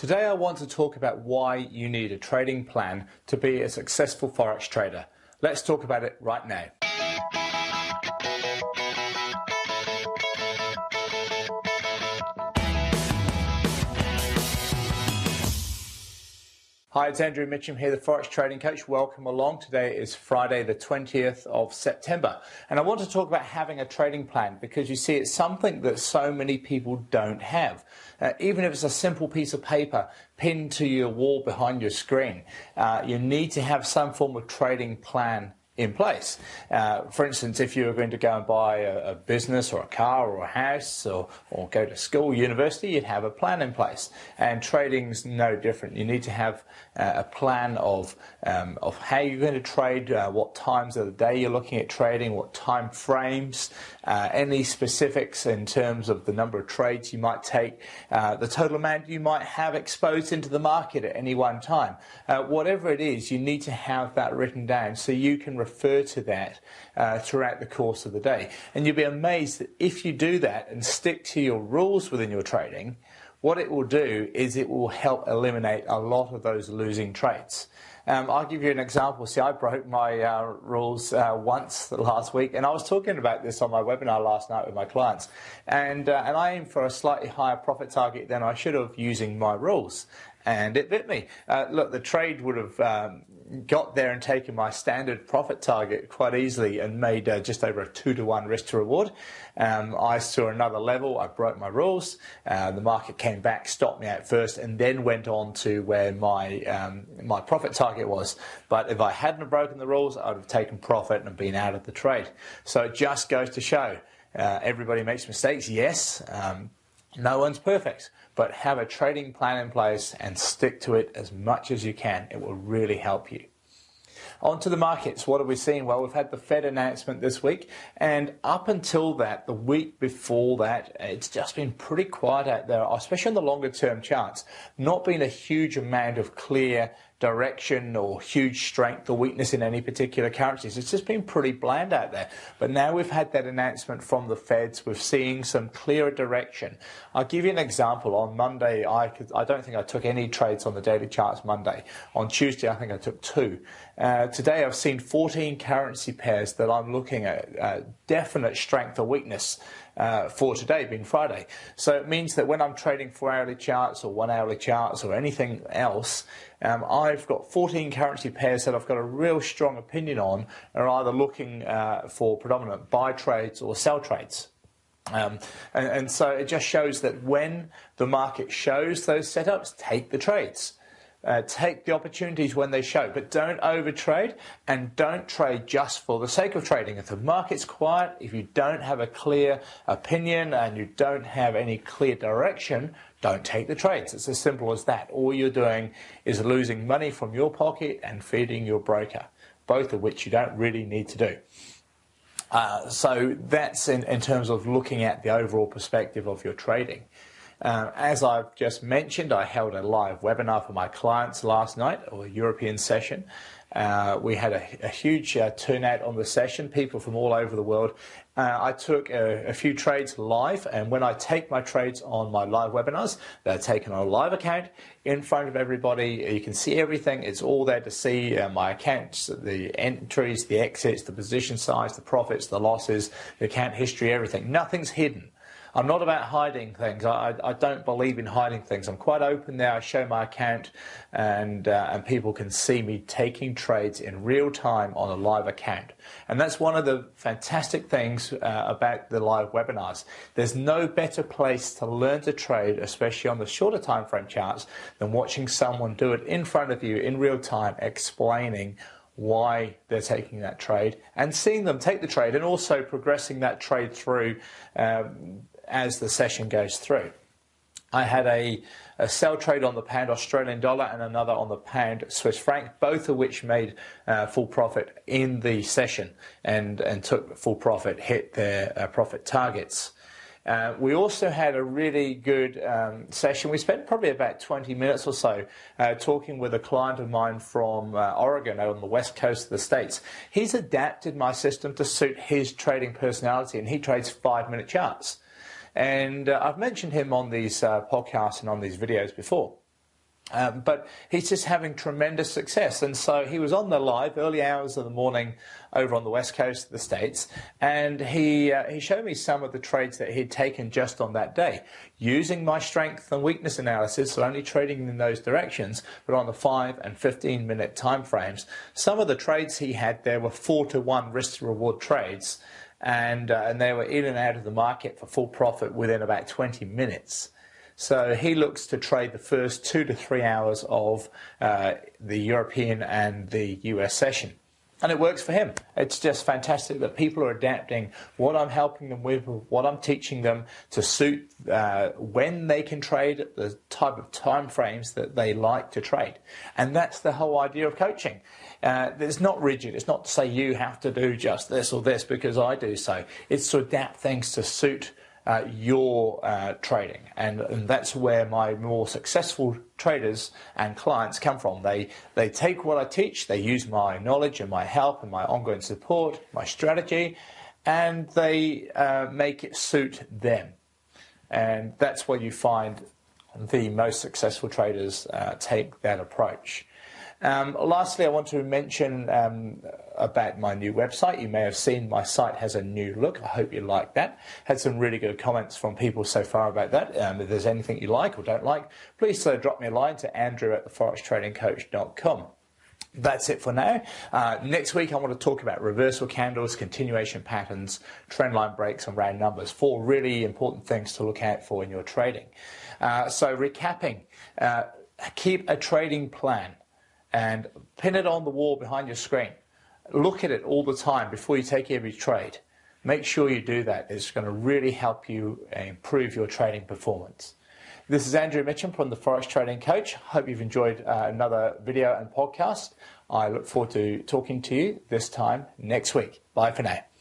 Today I want to talk about why you need a trading plan to be a successful Forex trader. Let's talk about it right now. Hi, it's Andrew Mitchum here, the Forex Trading Coach. Welcome along. Today is Friday the 20th of September. And I want to talk about having a trading plan because you see it's something that so many people don't have. Even if it's a simple piece of paper pinned to your wall behind your screen, you need to have some form of trading plan in place. For instance, if you were going to go and buy a business or a car or a house or go to school, university, you'd have a plan in place. And trading's no different. You need to have a plan of how you're going to trade, what times of the day you're looking at trading, what time frames, any specifics in terms of the number of trades you might take, the total amount you might have exposed into the market at any one time. Whatever it is, you need to have that written down so you can refer to that throughout the course of the day. And you'll be amazed that if you do that and stick to your rules within your trading, what it will do is it will help eliminate a lot of those losing trades. I'll give you an example. See, I broke my rules once last week, and I was talking about this on my webinar last night with my clients. And I aimed for a slightly higher profit target than I should have using my rules. And it bit me. Look, the trade would have got there and taken my standard profit target quite easily and made just over a 2-to-1 risk to reward. I saw another level. I broke my rules. The market came back, stopped me out first, and then went on to where my profit target was. But if I hadn't broken the rules, I would have taken profit and been out of the trade. So it just goes to show everybody makes mistakes. Yes. No one's perfect, but have a trading plan in place and stick to it as much as you can. It will really help you. On to the markets. What have we seen? Well, we've had the Fed announcement this week, and up until that, the week before that, it's just been pretty quiet out there, especially on the longer term charts. Not been a huge amount of clear direction or huge strength or weakness in any particular currencies. It's just been pretty bland out there. But now we've had that announcement from the Feds. We're seeing some clearer direction. I'll give you an example. On Monday, I don't think I took any trades on the daily charts Monday. On Tuesday, I think I took 2. Today, I've seen 14 currency pairs that I'm looking at definite strength or weakness for today, being Friday. So it means that when I'm trading 4-hourly charts or 1-hourly charts or anything else, I've got 14 currency pairs that I've got a real strong opinion on, are either looking for predominant buy trades or sell trades. And so it just shows that when the market shows those setups, take the trades. Take the opportunities when they show, but don't overtrade and don't trade just for the sake of trading. If the market's quiet, if you don't have a clear opinion and you don't have any clear direction, don't take the trades. It's as simple as that. All you're doing is losing money from your pocket and feeding your broker, both of which you don't really need to do. So that's in terms of looking at the overall perspective of your trading. As I've just mentioned, I held a live webinar for my clients last night, or a European session. We had a huge turnout on the session, people from all over the world. I took a few trades live, and when I take my trades on my live webinars, they're taken on a live account in front of everybody. You can see everything. It's all there to see. My accounts, the entries, the exits, the position size, the profits, the losses, the account history, everything. Nothing's hidden. I'm not about hiding things. I don't believe in hiding things. I'm quite open there. I show my account, and people can see me taking trades in real time on a live account. And that's one of the fantastic things about the live webinars. There's no better place to learn to trade, especially on the shorter time frame charts, than watching someone do it in front of you in real time, explaining why they're taking that trade and seeing them take the trade, and also progressing that trade through as the session goes through. I had a sell trade on the pound Australian dollar and another on the pound Swiss franc, both of which made full profit in the session and took full profit, hit their profit targets. We also had a really good session. We spent probably about 20 minutes or so talking with a client of mine from Oregon, on the west coast of the States. He's adapted my system to suit his trading personality, and he trades 5-minute charts. And I've mentioned him on these podcasts and on these videos before. But he's just having tremendous success. And so he was on the live early hours of the morning over on the west coast of the States, and he showed me some of the trades that he'd taken just on that day, using my strength and weakness analysis, so only trading in those directions, but on the 5 and 15-minute time frames. Some of the trades he had there were 4-to-1 risk to reward trades, and they were in and out of the market for full profit within about 20 minutes. So he looks to trade the first 2 to 3 hours of the European and the US session. And it works for him. It's just fantastic that people are adapting what I'm helping them with, what I'm teaching them to suit when they can trade, the type of time frames that they like to trade. And that's the whole idea of coaching. It's not rigid. It's not to say you have to do just this or this because I do so. It's to adapt things to suit your trading, and that's where my more successful traders and clients come from. They take what I teach, they use my knowledge and my help and my ongoing support, my strategy, and they make it suit them. And that's where you find the most successful traders take that approach. Lastly, I want to mention about my new website. You may have seen my site has a new look. I hope you like that. Had some really good comments from people so far about that. If there's anything you like or don't like, please drop me a line to andrew@theforextradingcoach.com. That's it for now. Next week, I want to talk about reversal candles, continuation patterns, trendline breaks, and round numbers. 4 really important things to look out for in your trading. So recapping, keep a trading plan and pin it on the wall behind your screen. Look at it all the time before you take every trade. Make sure you do that. It's going to really help you improve your trading performance. This is Andrew Mitchum from the Forex Trading Coach. Hope you've enjoyed another video and podcast. I look forward to talking to you this time next week. Bye for now.